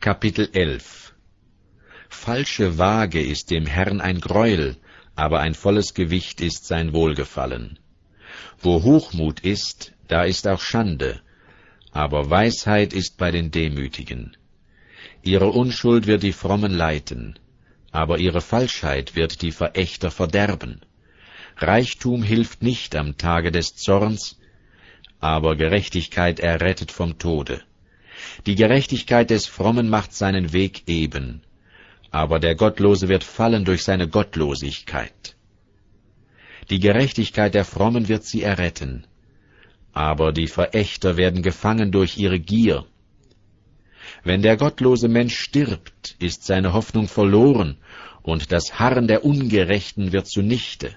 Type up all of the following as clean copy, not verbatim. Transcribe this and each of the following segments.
Kapitel 11. Falsche Waage ist dem Herrn ein Greuel, aber ein volles Gewicht ist sein Wohlgefallen. Wo Hochmut ist, da ist auch Schande, aber Weisheit ist bei den Demütigen. Ihre Unschuld wird die Frommen leiten, aber ihre Falschheit wird die Verächter verderben. Reichtum hilft nicht am Tage des Zorns, aber Gerechtigkeit errettet vom Tode. Die Gerechtigkeit des Frommen macht seinen Weg eben, aber der Gottlose wird fallen durch seine Gottlosigkeit. Die Gerechtigkeit der Frommen wird sie erretten, aber die Verächter werden gefangen durch ihre Gier. Wenn der gottlose Mensch stirbt, ist seine Hoffnung verloren, und das Harren der Ungerechten wird zunichte.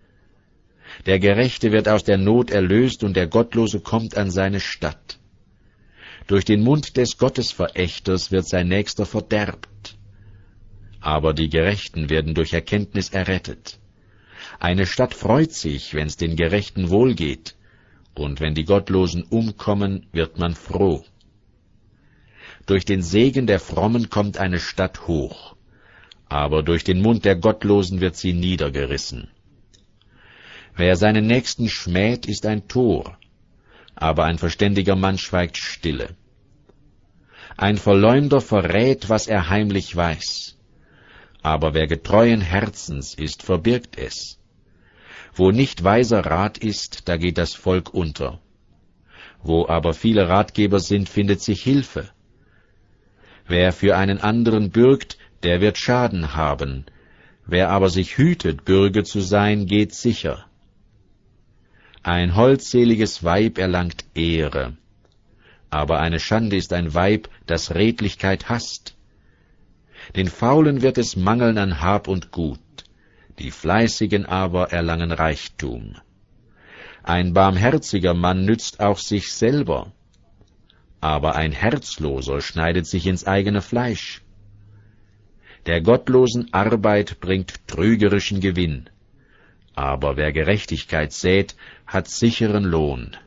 Der Gerechte wird aus der Not erlöst, und der Gottlose kommt an seine Statt. Durch den Mund des Gottesverächters wird sein Nächster verderbt, aber die Gerechten werden durch Erkenntnis errettet. Eine Stadt freut sich, wenn's den Gerechten wohlgeht, und wenn die Gottlosen umkommen, wird man froh. Durch den Segen der Frommen kommt eine Stadt hoch, aber durch den Mund der Gottlosen wird sie niedergerissen. Wer seinen Nächsten schmäht, ist ein Tor, aber ein verständiger Mann schweigt stille. Ein Verleumder verrät, was er heimlich weiß, aber wer getreuen Herzens ist, verbirgt es. Wo nicht weiser Rat ist, da geht das Volk unter. Wo aber viele Ratgeber sind, findet sich Hilfe. Wer für einen anderen bürgt, der wird Schaden haben. Wer aber sich hütet, Bürge zu sein, geht sicher. Ein holdseliges Weib erlangt Ehre, aber eine Schande ist ein Weib, das Redlichkeit hasst. Den Faulen wird es mangeln an Hab und Gut, die Fleißigen aber erlangen Reichtum. Ein barmherziger Mann nützt auch sich selber, aber ein Herzloser schneidet sich ins eigene Fleisch. Der gottlosen Arbeit bringt trügerischen Gewinn, aber wer Gerechtigkeit sät, hat sicheren Lohn.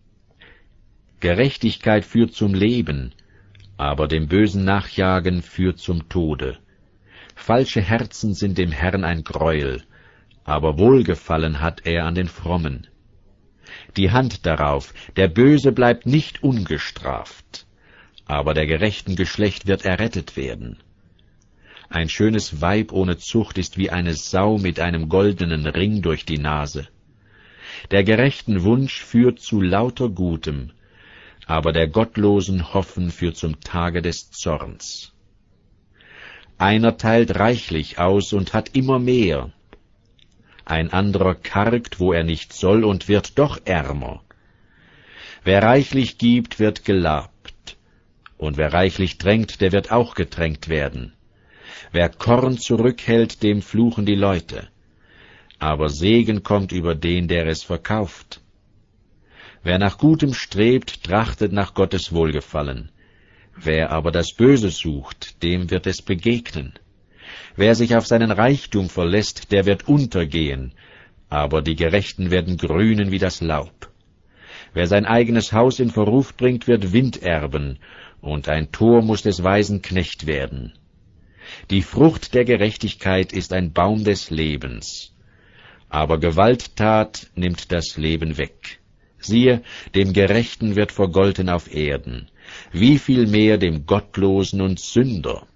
Gerechtigkeit führt zum Leben, aber dem Bösen Nachjagen führt zum Tode. Falsche Herzen sind dem Herrn ein Greuel, aber Wohlgefallen hat er an den Frommen. Die Hand darauf, der Böse bleibt nicht ungestraft, aber der gerechten Geschlecht wird errettet werden. Ein schönes Weib ohne Zucht ist wie eine Sau mit einem goldenen Ring durch die Nase. Der gerechten Wunsch führt zu lauter Gutem, aber der gottlosen Hoffen führt zum Tage des Zorns. Einer teilt reichlich aus und hat immer mehr. Ein anderer kargt, wo er nicht soll, und wird doch ärmer. Wer reichlich gibt, wird gelabt, und wer reichlich drängt, der wird auch getränkt werden. Wer Korn zurückhält, dem fluchen die Leute, aber Segen kommt über den, der es verkauft. Wer nach Gutem strebt, trachtet nach Gottes Wohlgefallen. Wer aber das Böse sucht, dem wird es begegnen. Wer sich auf seinen Reichtum verlässt, der wird untergehen, aber die Gerechten werden grünen wie das Laub. Wer sein eigenes Haus in Verruf bringt, wird Wind erben, und ein Tor muß des Weisen Knecht werden. Die Frucht der Gerechtigkeit ist ein Baum des Lebens, aber Gewalttat nimmt das Leben weg. Siehe, dem Gerechten wird vergolten auf Erden, wie viel mehr dem Gottlosen und Sünder.